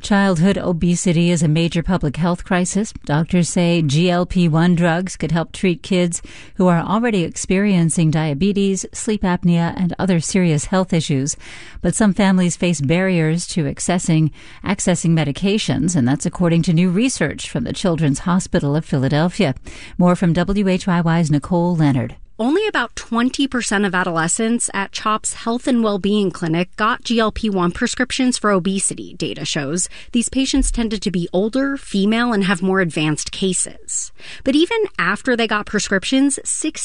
Childhood obesity is a major public health crisis. Doctors say GLP-1 drugs could help treat kids who are already experiencing diabetes, sleep apnea, and other serious health issues. But some families face barriers to accessing medications, and that's according to new research from the Children's Hospital of Philadelphia. More from WHYY's Nicole Leonard. Only about 20% of adolescents at CHOP's Health and Wellbeing Clinic got GLP-1 prescriptions for obesity, data shows. These patients tended to be older, female, and have more advanced cases. But even after they got prescriptions,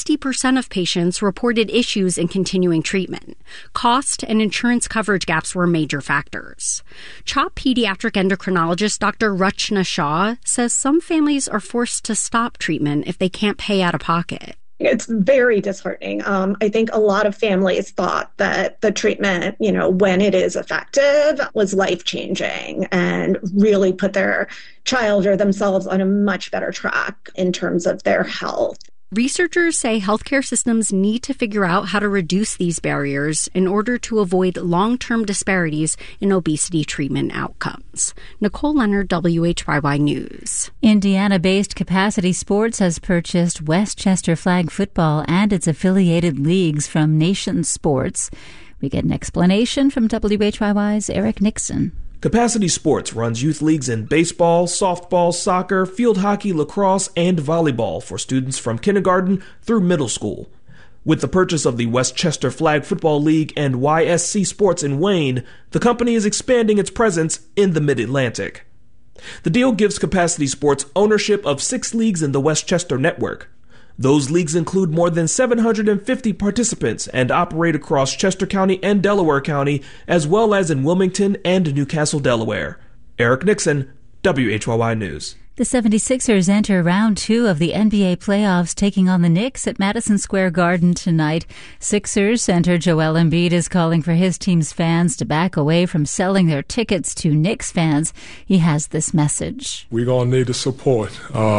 60% of patients reported issues in continuing treatment. Cost and insurance coverage gaps were major factors. CHOP pediatric endocrinologist Dr. Rachna Shah says some families are forced to stop treatment if they can't pay out of pocket. It's very disheartening. I think a lot of families thought that the treatment, when it is effective, was life-changing and really put their child or themselves on a much better track in terms of their health. Researchers say healthcare systems need to figure out how to reduce these barriers in order to avoid long-term disparities in obesity treatment outcomes. Nicole Leonard, WHYY News. Indiana-based Capacity Sports has purchased Westchester Flag Football and its affiliated leagues from Nation Sports. We get an explanation from WHYY's Eric Nixon. Capacity Sports runs youth leagues in baseball, softball, soccer, field hockey, lacrosse, and volleyball for students from kindergarten through middle school. With the purchase of the Westchester Flag Football League and YSC Sports in Wayne, the company is expanding its presence in the Mid-Atlantic. The deal gives Capacity Sports ownership of 6 leagues in the Westchester network. Those leagues include more than 750 participants and operate across Chester County and Delaware County, as well as in Wilmington and Newcastle, Delaware. Eric Nixon, WHYY News. The 76ers enter round 2 of the NBA playoffs, taking on the Knicks at Madison Square Garden tonight. Sixers center Joel Embiid is calling for his team's fans to back away from selling their tickets to Knicks fans. He has this message. We're going to need the support.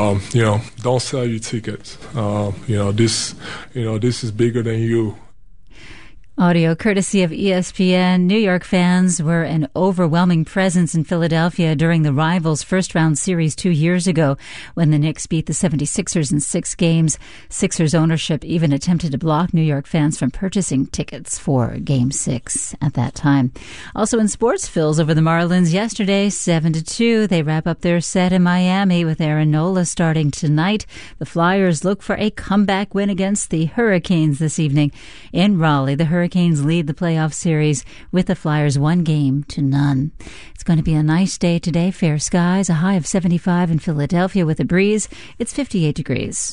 Don't sell your tickets. This is bigger than you. Audio courtesy of ESPN. New York fans were an overwhelming presence in Philadelphia during the Rivals first-round series 2 years ago when the Knicks beat the 76ers in 6 games. Sixers ownership even attempted to block New York fans from purchasing tickets for Game 6 at that time. Also in sports, Phils over the Marlins yesterday, 7-2. They wrap up their set in Miami with Aaron Nola starting tonight. The Flyers look for a comeback win against the Hurricanes this evening in Raleigh. The Hurricanes lead the playoff series with the Flyers 1-0. It's going to be a nice day today. Fair skies, a high of 75 in Philadelphia with a breeze. It's 58 degrees.